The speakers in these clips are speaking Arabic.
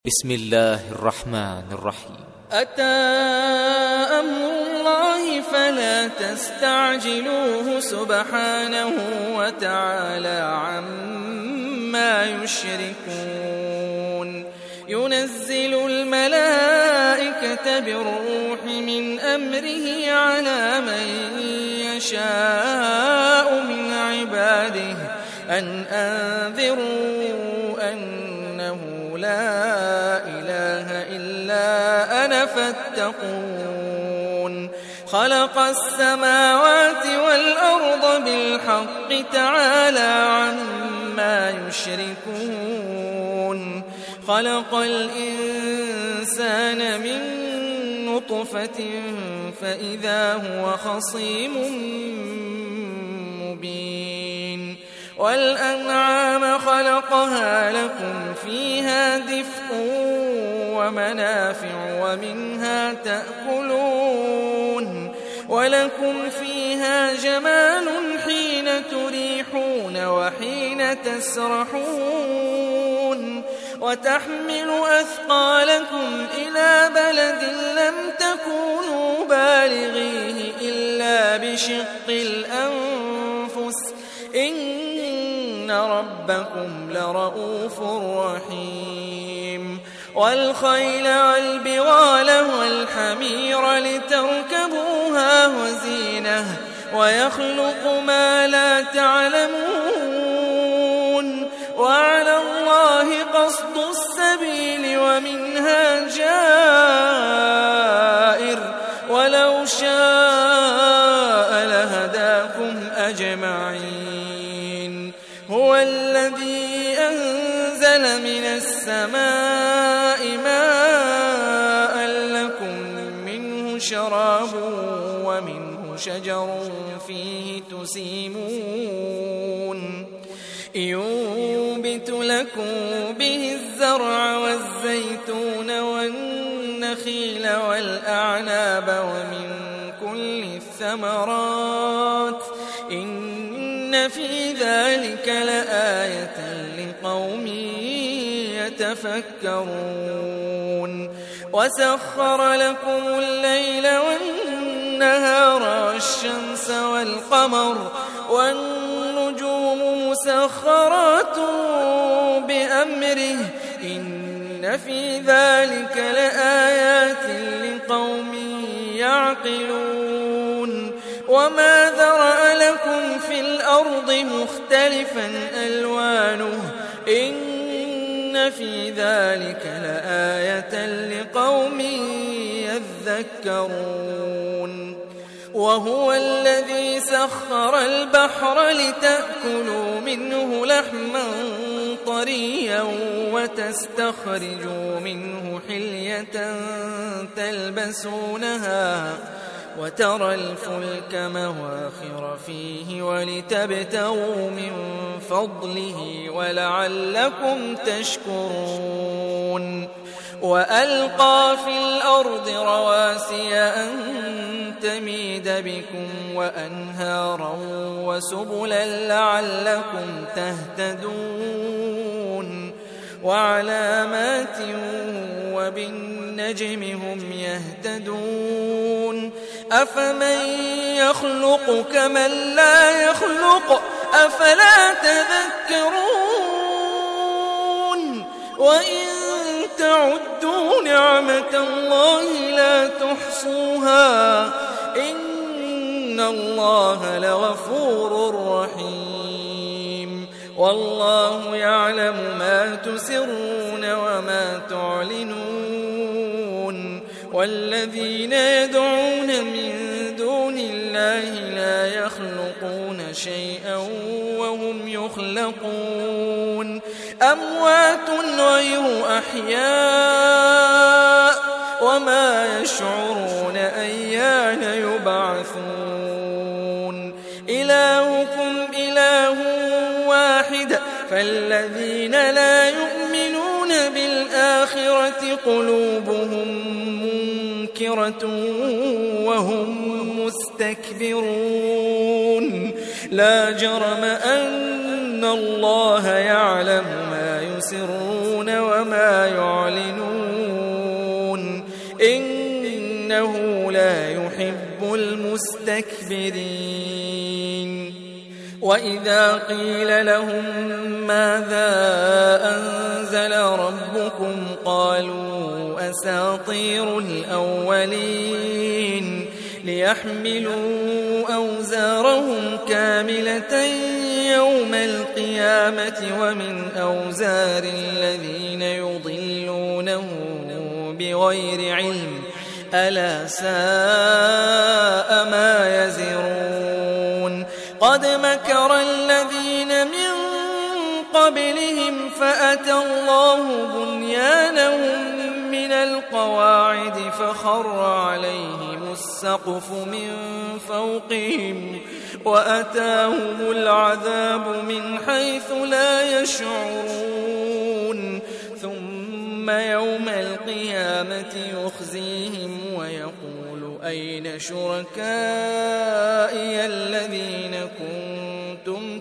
بسم الله الرحمن الرحيم. أتى أمر الله فلا تستعجلوه سبحانه وتعالى عما يشركون. ينزل الملائكة بالروح من أمره على من يشاء من عباده أن أنذروا أنه لا إله إلا أنا فاتقون. خلق السماوات والأرض بالحق تعالى عما يشركون. خلق الإنسان من نطفة فإذا هو خصيم مبين. والأنعام خلقها لكم فيها دفء ومنافع ومنها تأكلون ولكم فيها جمال حين تريحون وحين تسرحون وتحمل أثقالكم إلى بلد لم تكونوا بالغيه إلا بشق الأنفس إن ربكم لرؤوف رحيم. والخيل والبغال والحمير لتركبوها وزينة ويخلق ما لا تعلمون. وعلى الله قصد السبيل ومنها جائر ولو شاء لهداكم أجمعين. هو الذي أنزل من السماء ماء لكم منه شراب ومنه شجر فيه تسيمون. ينبت لكم به الزرع والزيتون والنخيل والأعناب ومن كل الثمرات إن في ذلك لآية لقوم يتفكرون. وسخر لكم الليل والنهار والشمس والقمر والنجوم مسخرات بأمره إن في ذلك لآيات لقوم يعقلون. وما ذرأ لكم في الأرض مختلفا ألوانه إن في ذلك لآية لقوم يذكرون. وهو الذي سخر البحر لتأكلوا منه لحما طريا وتستخرجوا منه حلية تلبسونها وترى الفلك مواخر فيه ولتبتغوا من فضله ولعلكم تشكرون. وألقى في الأرض رواسي أن تميد بكم وأنهارا وسبلا لعلكم تهتدون. وعلامات وبالنجم هم يهتدون. أفمن يخلق كمن لا يخلق أفلا تذكرون. وإن تعدوا نعمة الله لا تحصوها إن الله لغفور رحيم. والله يعلم ما تسرون وما تعلنون. والذين يدعون من دون الله لا يخلقون شيئا وهم يخلقون. أموات غير أحياء وما يشعرون أيان يبعثون. إلهكم إله واحد فالذين لا يؤمنون بالآخرة قلوبهم منكرة وهم مستكبرون. لا جرم أن الله يعلم ما يسرون وما ما يعلنون إنه لا يحب المستكبرين وإذا قيل لهم ماذا أنزل ربكم قالوا أساطير الأولين ليحملوا أوزارهم كاملة يوم القيامة ومن أوزار الذين يضلونه بغير علم ألا ساء ما يزرون قد مكر الذين من قبلهم فأتى الله بنيانهم من القواعد فخر عليهم السقف من فوقهم وأتاهم العذاب من حيث لا يشعرون ثم يوم القيامة يخزيهم ويقول أين شركائي الذين كنتم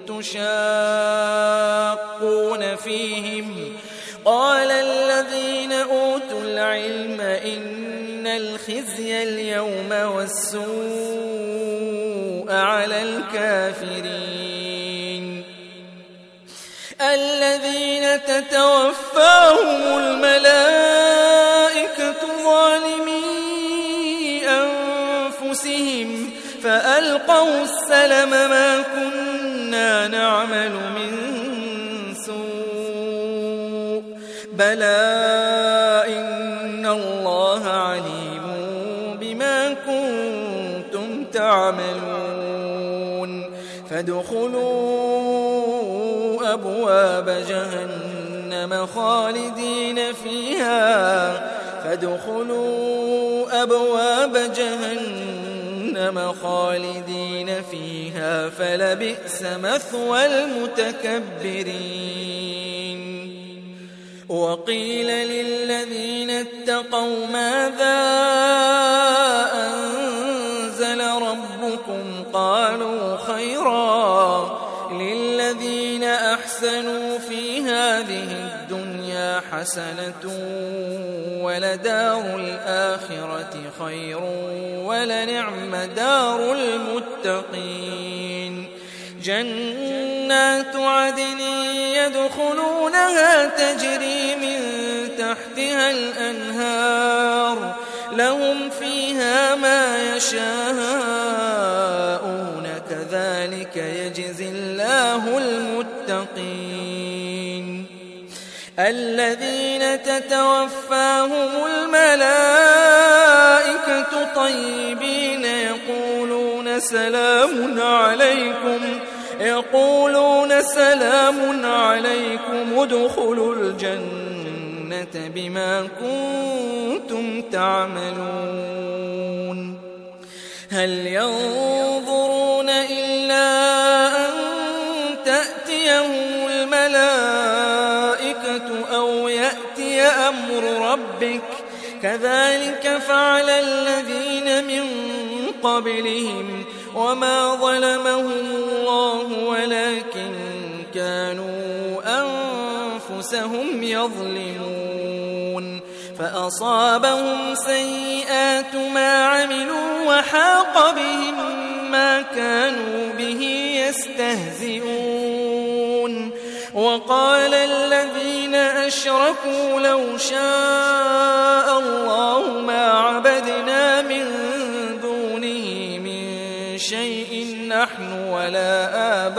تشاقون فيهم قال الذين أوتوا العلم إن الخزي اليوم والسوء على الكافرين الذين تتوفاهم الملائكة ظالمي أنفسهم فألقوا السلم ما كنا نعمل من سوء بلى إن الله عليم بما كنتم تعملون فادخلوا أبواب جهنم خالدين فيها فلبئس مثوى المتكبرين وقيل للذين اتقوا ماذا أنزل ربكم قالوا خيرا للذين أحسنوا في هذه الدنيا حسنة ولدار الآخرة خير ولنعم دار المتقين جنات عدن يدخلونها تجري من تحتها الأنهار لهم فيها ما يشاءون كذلك يجزي الله المتقين الذين تتوفاهم الملائكة طيبين يقولون سلام عليكم ادخلوا الجنة بما كنتم تعملون هل ينظرون إلا أن تأتيهم الملائكة أو يأتي أمر ربك كذلك فعل الذين من قبلهم وما ظلمهم الله ولكن كانوا أنفسهم يظلمون فأصابهم سيئات ما عملوا وحاق بهم ما كانوا به يستهزئون وقال الذين أشركوا لو شاء الله ما عبدنا من دونه من شيء نحن ولا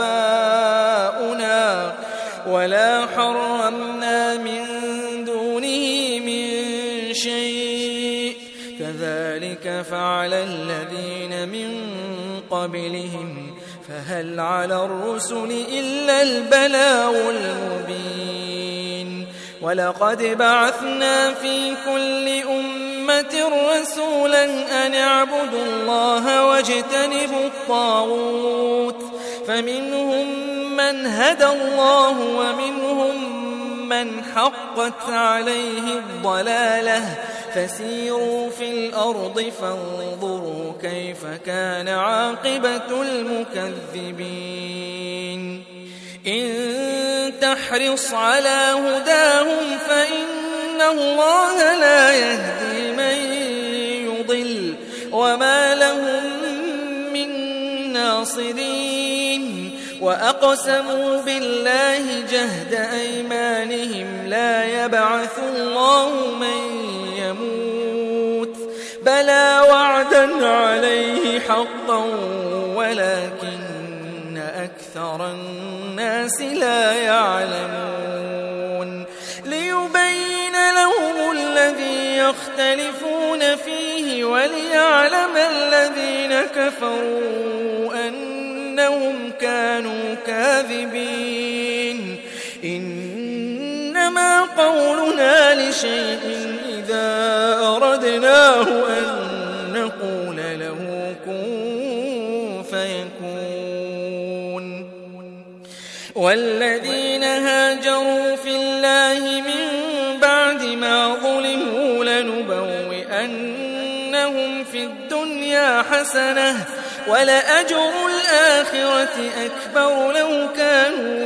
آباؤنا ولا حرمنا من دونه من شيء كذلك فعل الذين من قبلهم فهل على الرسل إلا البلاغ المبين ولقد بعثنا في كل أمة رسولا أن اعبدوا الله واجتنبوا الطاغوت فمنهم من هدى الله ومنهم من حقت عليه الضلالة فسيروا في الأرض فانظروا كيف كان عاقبة المكذبين إن تحرص على هداهم فإن الله لا يهدي من يضل وما لهم من ناصرين وأقسموا بالله جهد أيمانهم لا يبعث الله من يموت بلى وعدا عليه حقا ولكن أكثر الناس لا يعلمون ليبين لهم الذي يختلفون فيه وليعلم الذين كفروا أنهم كانوا كاذبين إنما قولنا لشيء إذا أردناه أن نقول له كن فيكون والذين هاجروا في الله من بعد ما ظلموا لنبوئنهم في الدنيا حسنة ولأجر الآخرة أكبر لو كانوا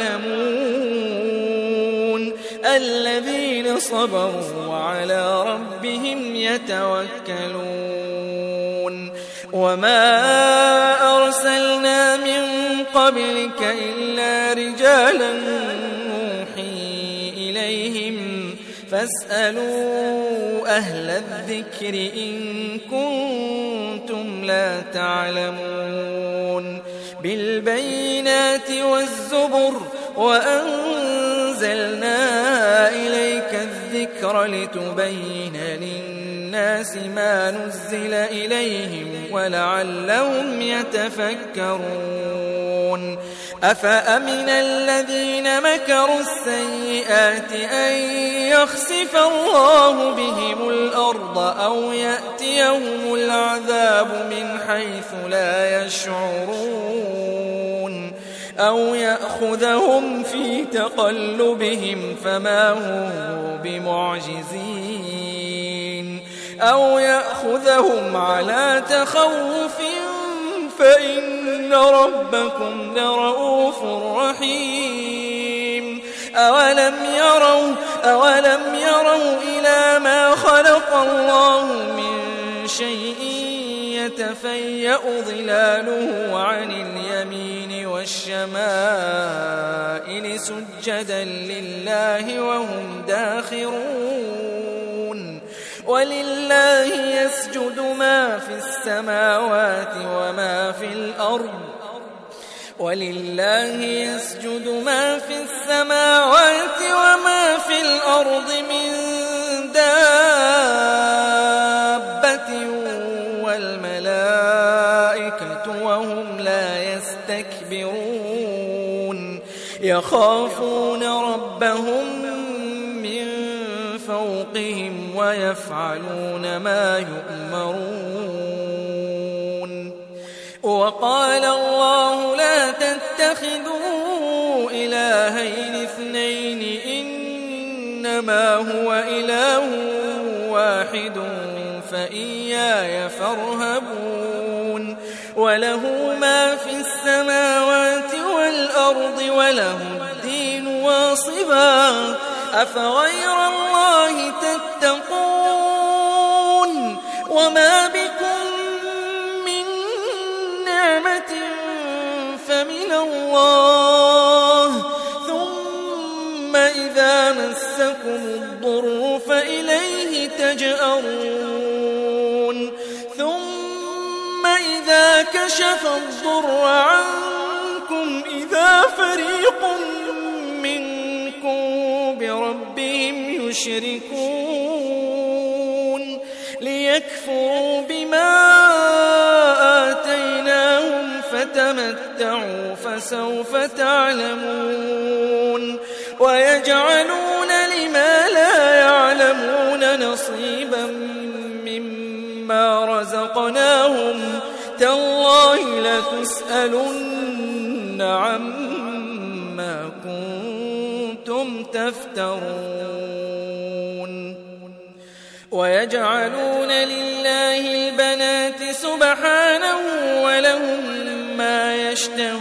يعلمون الذين صبروا وعلى ربهم يتوكلون وما أرسلنا من قبلك إلا رجالا نوحي إليهم فاسألوا أهل الذكر إن كنتم لا تعلمون بالبينات والزبر وأنزلنا إليك الذكر لتبين للناس ما نزل إليهم ولعلهم يتفكرون أفأمن الذين مكروا السيئات أن يخسف الله بهم الأرض أو يأتيهم العذاب من حيث لا يشعرون أو يأخذهم في تقلبهم فما هم بمعجزين أو يأخذهم على تخوف فإن ربكم لرؤوف رحيم أولم يروا إلى ما خلق الله من شيء يتفيأ ظلاله عن اليمين والشمائل سجدا لله وهم داخرون ولله يسجد ما في السماوات وما في الأرض ولله يسجد ما في السماوات وما في الأرض من دابة والملائكة وهم لا يستكبرون يخافون ربهم من فوقهم ويفعلون ما يؤمرون وقال الله لا تتخذوا إلهين اثنين إنما هو إله واحد فإياي فارهبون وله ما في السماوات والأرض وله الدين واصبا أفغير الله تتقون وما بكم من نعمة فمن الله ثم إذا مسكم الضر فإليه تجأرون ثم إذا كشف الضر عنكم إذا فريق منكم بربهم يشركون ليكفروا بما آتيناهم فتمتعوا فسوف تعلمون ويجعلون لما لا يعلمون نصيبا مما رزقناهم تالله لتسألن عما كنتم تفترون ويجعلون لله البنات سبحانه ولهم ما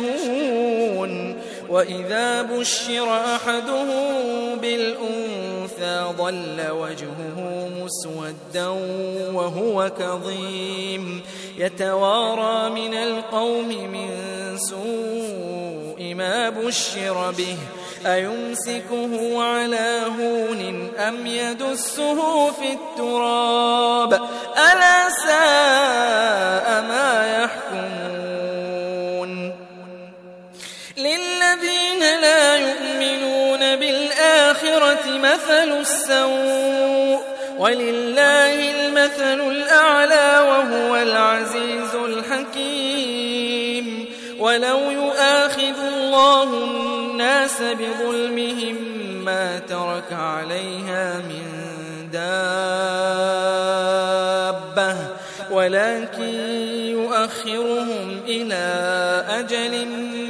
يشتهون وإذا بشر أحدهم بالأنثى الأنثى ظل وجهه مسودا وهو كظيم يتوارى من القوم من سوء ما بشر به أيمسكه على هون أم يدسه في التراب ألا ساء ما يحكمون للذين لا يؤمنون بالآخرة مثل السوء ولله المثل الأعلى وهو العزيز الحكيم ولو يؤاخذ الله الناس بظلمهم ما ترك عليها من دابة ولكن يؤخرهم إلى أجل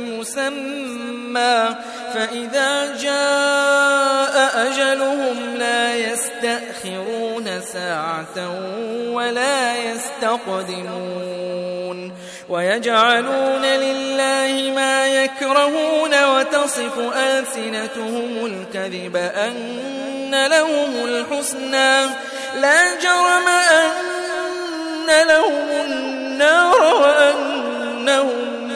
مسمى فإذا جاء أجلهم لا يستأخرون ساعة ولا يستقدمون ويجعلون لله ما يكرهون وتصف ألسنتهم الكذب أن لهم الحسنى لا جرم أن لهم النار وأنهم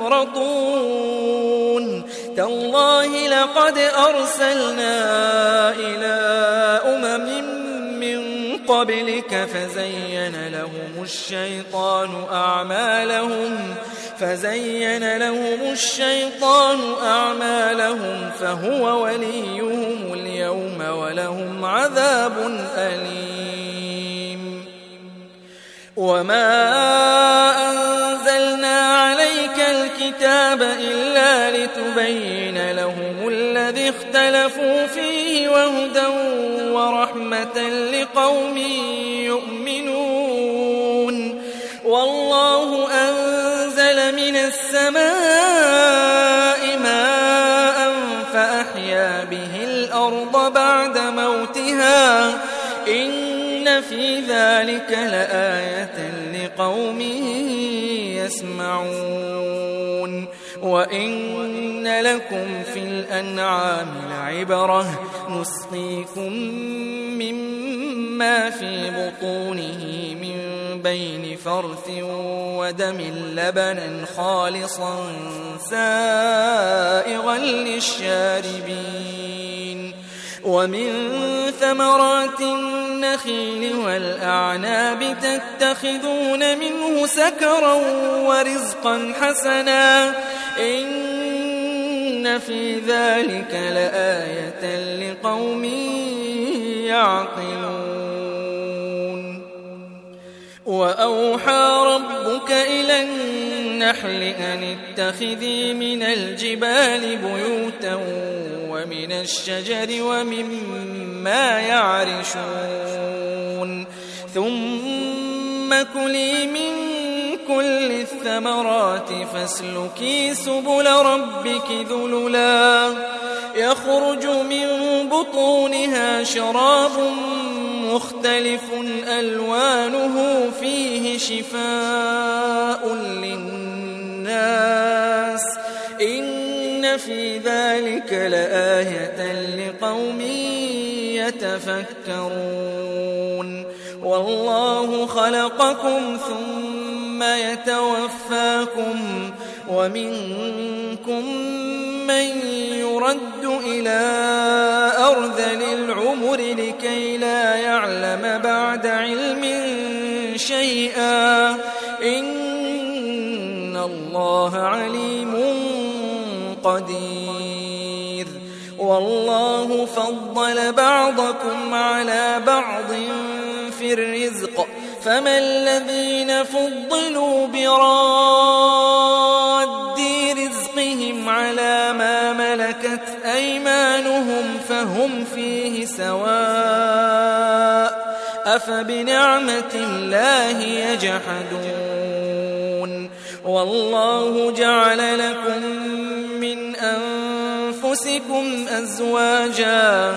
مفرطون تالله لقد أرسلنا إلى من قبلك فزين لهم الشيطان أعمالهم فهو وليهم اليوم ولهم عذاب أليم وما أنزلنا عليك الكتاب إلا لتبين لهم الذي اختلفوا فيه وهدى ورحمة لقوم يؤمنون والله أنزل من السماء ماء فأحيا به الأرض بعد موتها إن في ذلك لآية لقوم يسمعون وإن لكم في الأنعام لعبرة نسقيكم مما في بطونه من بين فرث ودم لبنا خالصا سائغا للشاربين ومن ثمرات النخيل والأعناب تتخذون منه سكرا ورزقا حسنا إن في ذلك لآية لقوم يعقلون وأوحى ربك إلى النحل أن اتخذي من الجبال بيوتا ومن الشجر ومما يعرشون ثم كلي من كل الثمرات فاسلكي سبل ربك ذللا يخرج من بطونها شراب مختلف ألوانه فيه شفاء للناس إن في ذلك لآية لقوم يتفكرون والله خلقكم ثم يتوفاكم ومنكم من يرد إلى أرذل العمر لكي لا يعلم بعد علم شيئا إن الله عليم قدير والله فضل بعضكم على بعض في الرزق فما الذين فضلوا براد رزقهم على ما ملكت أيمانهم فهم فيه سواء أفبنعمة الله يجحدون والله جعل لكم من أنفسكم أزواجا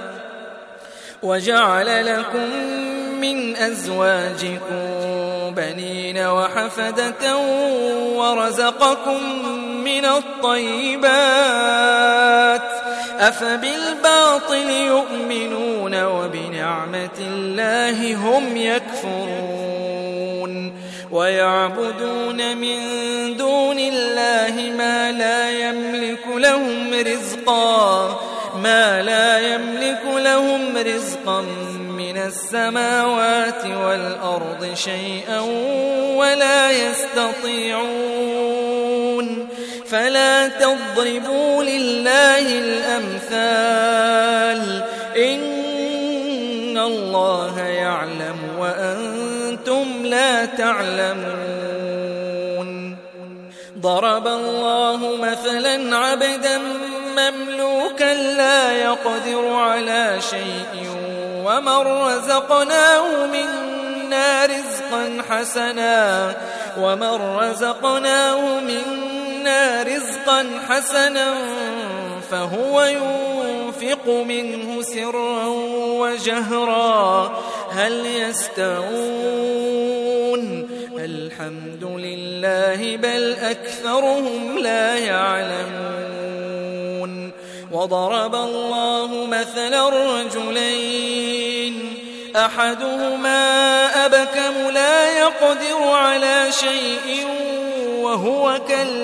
وجعل لكم من أزواجكم بنين وحفدة ورزقكم من الطيبات أفبالباطل يؤمنون وبنعمة الله هم يكفرون ويعبدون من دون الله ما لا يملك لهم رزقا من السماوات والأرض شيئا ولا يستطيعون فلا تضربوا لله الأمثال إن الله يعلم وأنتم لا تعلمون ضرب الله مثلا عبدا مملوكا لا يقدر على شيء ومن رزقناه منا رزقا حسنا فهو ينفق منه سرا وجهرا هل يستوون الحمد لله بل أكثرهم لا يعلمون وضرب الله مثلا رجلين أحدهما أبكم لا يقدر على شيء وهو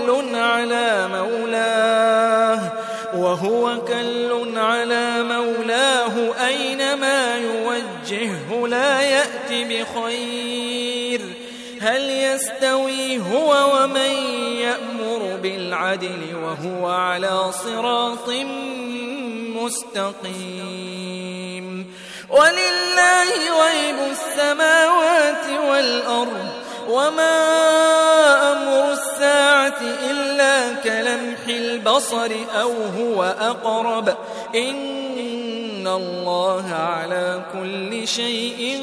كل على مولاه أينما يوجهه لا يأتي بخير هل يستوي هو ومن يأمر بالعدل وهو على صراط مستقيم ولله غيب السماوات والأرض وما أمر الساعة إلا كلمح البصر أو هو أقرب إن الله على كل شيء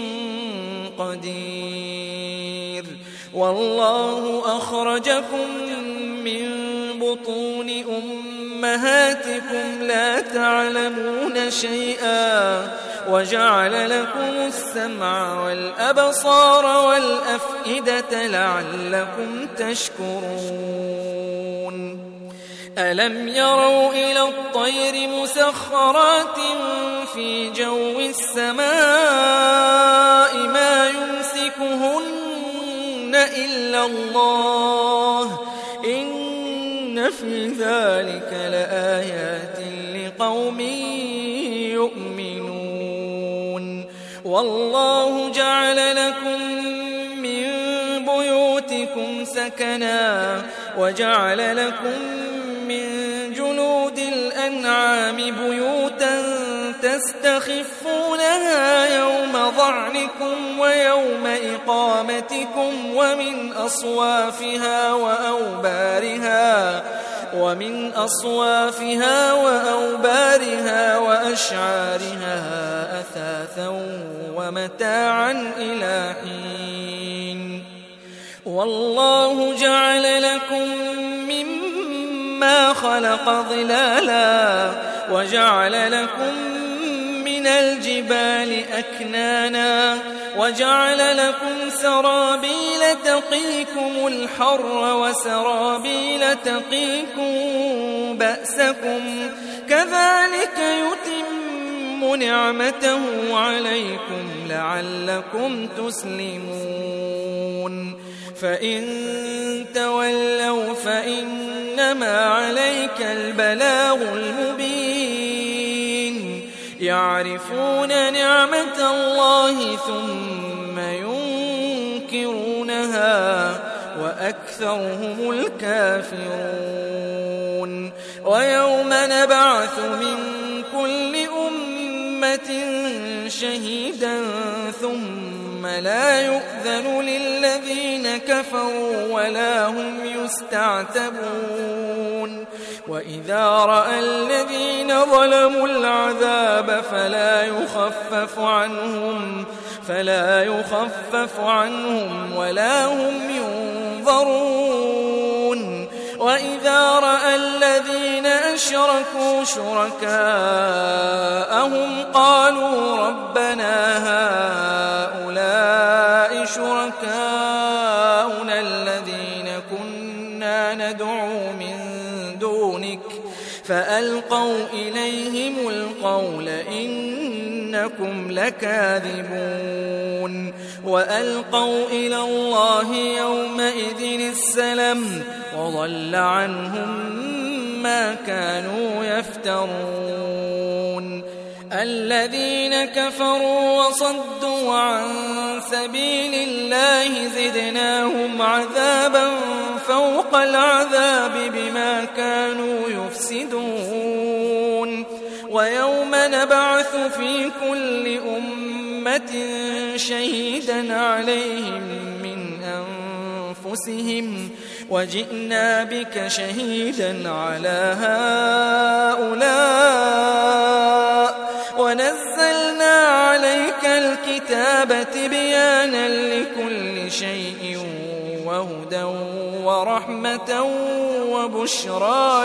قدير والله أخرجكم من بطون أمهاتكم لا تعلمون شيئا وجعل لكم السمع والأبصار والأفئدة لعلكم تشكرون ألم يروا إلى الطير مسخرات في جو السماء ما يمسكهن إلا الله إن في ذلك لآيات لقوم يؤمنون والله جعل لكم من بيوتكم سكنا وجعل لكم من جلود الأنعام بيوتا تستخفونها يوم ظعنكم ويوم إقامتكم ومن أصوافها وأوبارها وأشعارها أثاثا ومتاعا إلى حين والله جعل لكم مما خلق ظلالا وجعل لكم من الجبال أكنانا وجعل لكم سرابيل تقيكم الحر وسرابيل تقيكم بأسكم كذلك يتم نعمته عليكم لعلكم تسلمون فإن تولوا فإنما عليك البلاغ المبين يعرفون نعمة الله ثم ينكرونها وأكثرهم الكافرون ويوم نبعث من كل أمة شهيدا ثم لا يؤذن للذين كفروا ولا هم يستعتبون وإذا رأى الذين ظلموا العذاب فلا يخفف عنهم ولا هم ينظرون وإذا رأى الذين أشركوا شركاءهم قالوا ربنا هؤلاء شركاؤنا الذين كنا ندعو من دونك فألقوا إليهم القول إنكم لكاذبون وألقوا إلى الله يومئذ السلم وضل عنهم ما كانوا يفترون الذين كفروا وصدوا عن سبيل الله زدناهم عذابا فوق العذاب بما كانوا يفسدون ويوم نبعث في كل أمة شهيدا عليهم من أنفسهم وجئنا بك شهيدا على هؤلاء ونزلنا عليك الكتاب تبيانا لكل شيء وهدى ورحمة وبشرى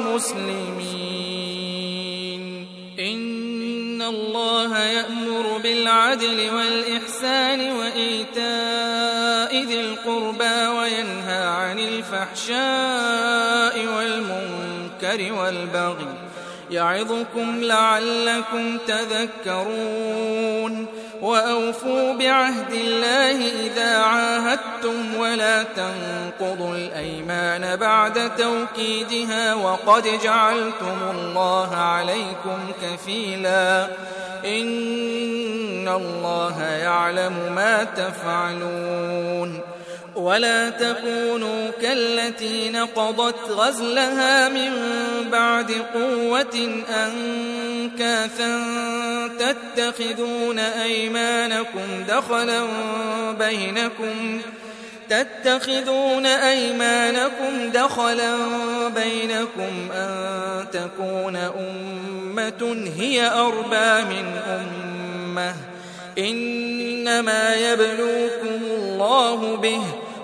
للمسلمين إن الله يأمر بالعدل والإحسان وإيتاء ذي القربى وينهى عن الفحشاء والمنكر والبغي يعظكم لعلكم تذكرون وأوفوا بعهد الله إذا عاهدتم ولا تنقضوا الأيمان بعد توكيدها وقد جعلتم الله عليكم كفيلا إن الله يعلم ما تفعلون ولا تكونوا كالتي نقضت غزلها من بعد قوة أنكاثا تتخذون أيمانكم دخلا بينكم أن تكون أمة هي أربى من أمة إنما يبلوكم الله به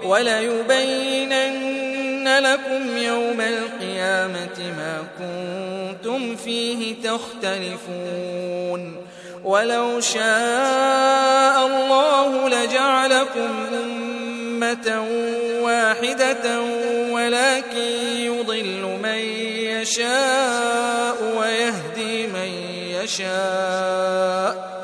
وليبينن لكم يوم القيامة ما كنتم فيه تختلفون ولو شاء الله لجعلكم أمة واحدة ولكن يضل من يشاء ويهدي من يشاء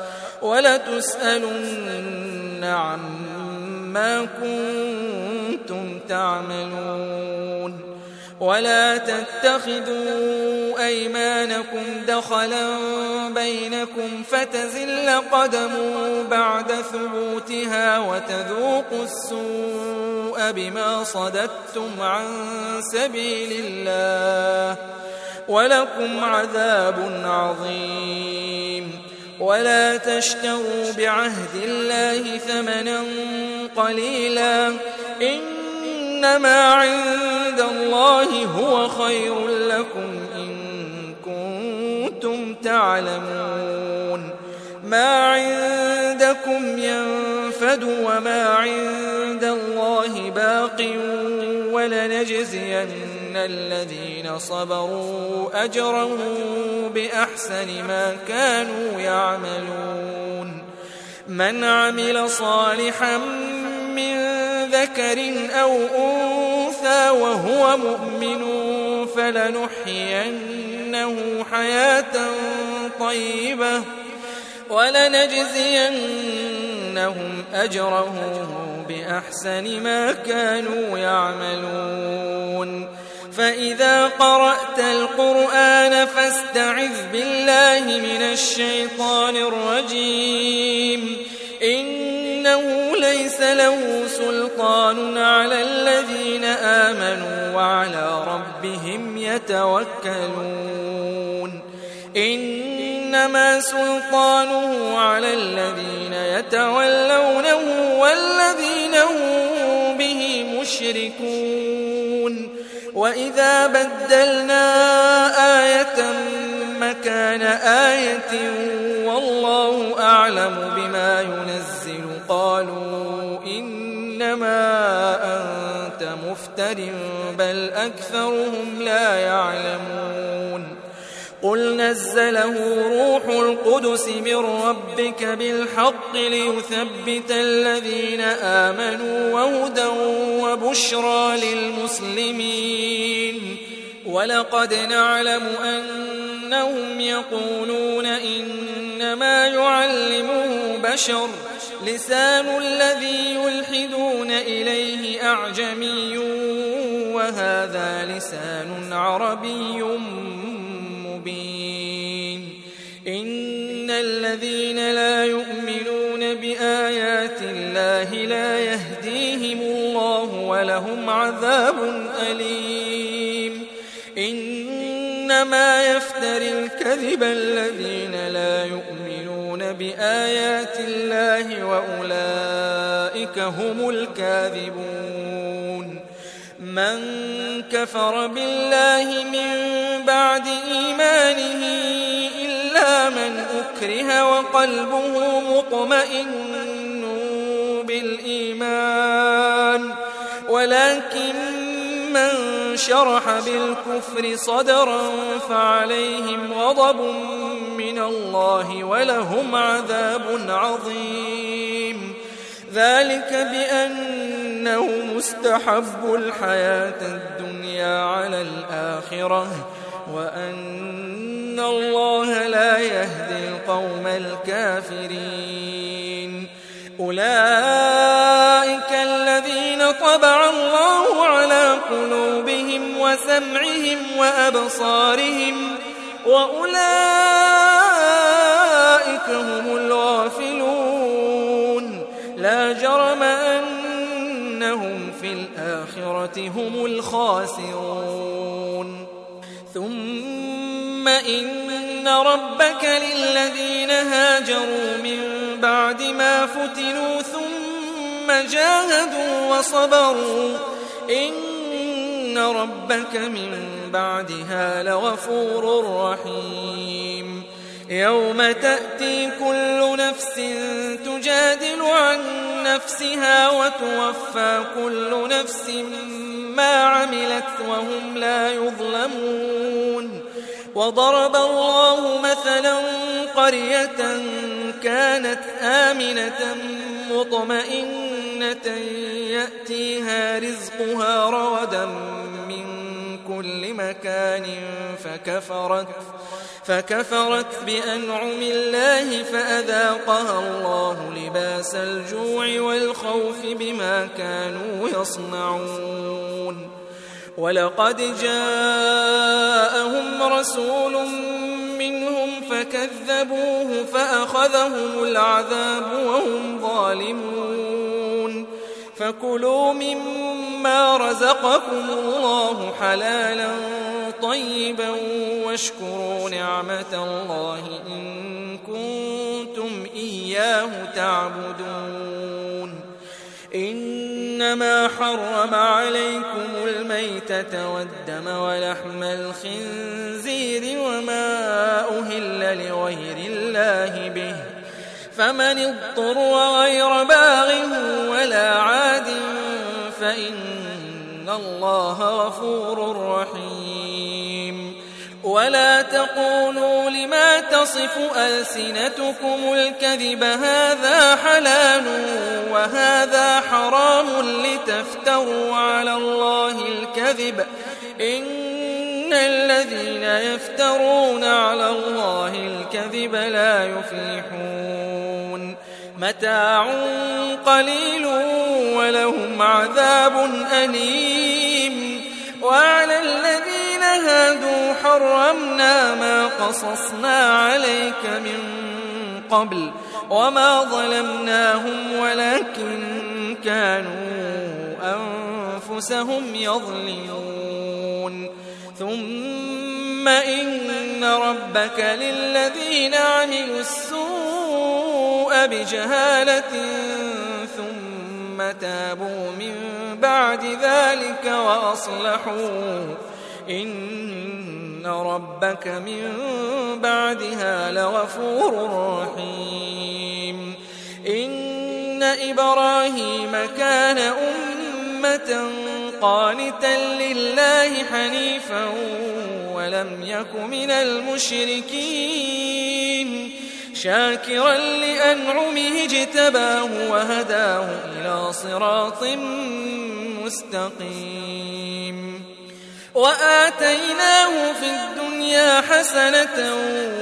ولتسألن عما كنتم تعملون ولا تتخذوا أيمانكم دخلا بينكم فتزل قدم بعد ثبوتها وتذوقوا السوء بما صددتم عن سبيل الله ولكم عذاب عظيم ولا تشتروا بعهد الله ثمنا قليلا إنما عند الله هو خير لكم إن كنتم تعلمون ما عندكم ينفد وما عند الله باق ولنجزين الذين صبروا أجرهم بأحسن ما كانوا يعملون من عمل صالحا من ذكر أو أنثى وهو مؤمن فلنحيينه حياة طيبة ولنجزينهم أجرهم بأحسن ما كانوا يعملون فإذا قرأت القرآن فاستعذ بالله من الشيطان الرجيم إنه ليس له سلطان على الذين آمنوا وعلى ربهم يتوكلون إنما سلطانه على الذين يتولونه والذين هم به مشركون وإذا بدلنا آية مكان آية والله أعلم بما ينزل قالوا إنما أنت مفتر بل أكثرهم لا يعلمون قل نزله روح القدس من ربك بالحق ليثبت الذين آمنوا وهدى وبشرى للمسلمين ولقد نعلم أنهم يقولون إنما يعلمه بشر لسان الذي يلحدون إليه أعجمي وهذا لسان عربي مبين إن الذين لا يؤمنون بآيات الله لا يهديهم الله ولهم عذاب أليم إنما يفتري الكذب الذين لا يؤمنون بآيات الله وأولئك هم الكاذبون من كفر بالله من بعد إيمانه إلا من أكره وقلبه مطمئن بالإيمان ولكن من شرح بالكفر صدرا فعليهم غضب من الله ولهم عذاب عظيم ذلك بأنه مستحب الحياة الدنيا على الآخرة وأن الله لا يهدي القوم الكافرين أولئك الذين طبع الله على قلوبهم وسمعهم وأبصارهم وأولئك هم الغافلون لا جرم أنهم في الآخرة هم الخاسرون ثم إن ربك للذين هاجروا من بعد ما فتنوا ثم جاهدوا وصبروا إن ربك من بعدها لغفور رحيم يوم تأتي كل نفس تجادل عن نفسها وتوفى كل نفس ما عملت وهم لا يظلمون وضرب الله مثلا قرية كانت آمنة مطمئنة يأتيها رزقها رغدا من كل مكان فكفرت بأنعم الله فأذاقها الله لباس الجوع والخوف بما كانوا يصنعون ولقد جاءهم رسول منهم فكذبوه فأخذهم العذاب وهم ظالمون فكلوا مما رزقكم الله حلالا طيبا واشكروا نعمة الله إن كنتم إياه تعبدون إنما حرم عليكم الميتة والدم ولحم الخنزير وما أهل لغير الله به فمن اضطر غير باغ ولا عاد فإن الله غفور رحيم ولا تقولوا لما تصف ألسنتكم الكذب هذا حلال وهذا حرام لتفتروا على الله الكذب إن الذين يفترون على الله الكذب لا يفلحون متاع قليل ولهم عذاب أليم وعلى الذين هادوا حرمنا ما قصصنا عليك من قبل وما ظلمناهم ولكن كانوا أنفسهم يظلمون ثم إن ربك للذين عملوا السوء بجهالة ثم تابوا من بعد ذلك وأصلحوا إن ربك من بعدها لغفور رحيم إن إبراهيم كان أمة قانتا لله حنيفا ولم يك من المشركين شاكرا لأنعمه اجتباه وهداه إلى صراط مستقيم وآتيناه في الدنيا حسنة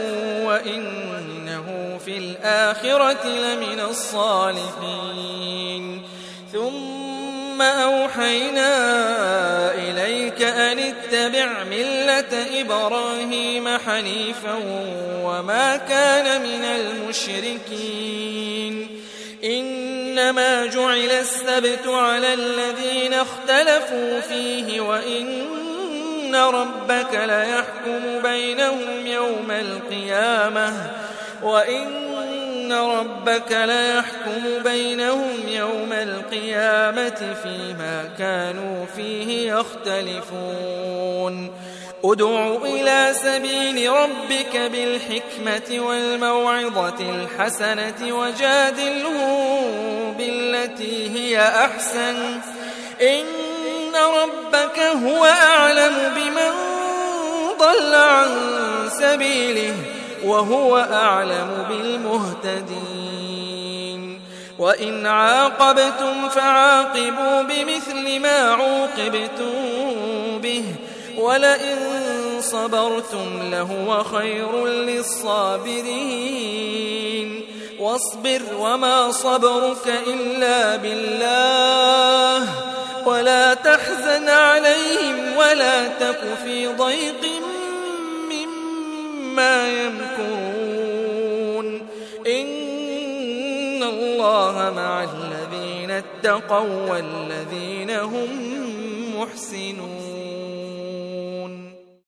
وإنه في الآخرة لمن الصالحين ثم أوحينا إليك أن اتبع ملة إبراهيم حنيفا وما كان من المشركين إنما جعل السبت على الذين اختلفوا فيه وإن ربك ليحكم بينهم يوم القيامة فيما كانوا فيه يختلفون ادع إلى سبيل ربك بالحكمة والموعظة الحسنة وجادلهم بالتي هي أحسن إن ربك هو أعلم بمن ضل عن سبيله وهو أعلم بالمهتدين وإن عاقبتم فعاقبوا بمثل ما عوقبتم به ولئن صبرتم لهو خير للصابرين واصبر وما صبرك إلا بالله ولا تحزن عليهم ولا تك في ضيق مما يمكرون إن الله مع الذين اتقوا والذين هم محسنون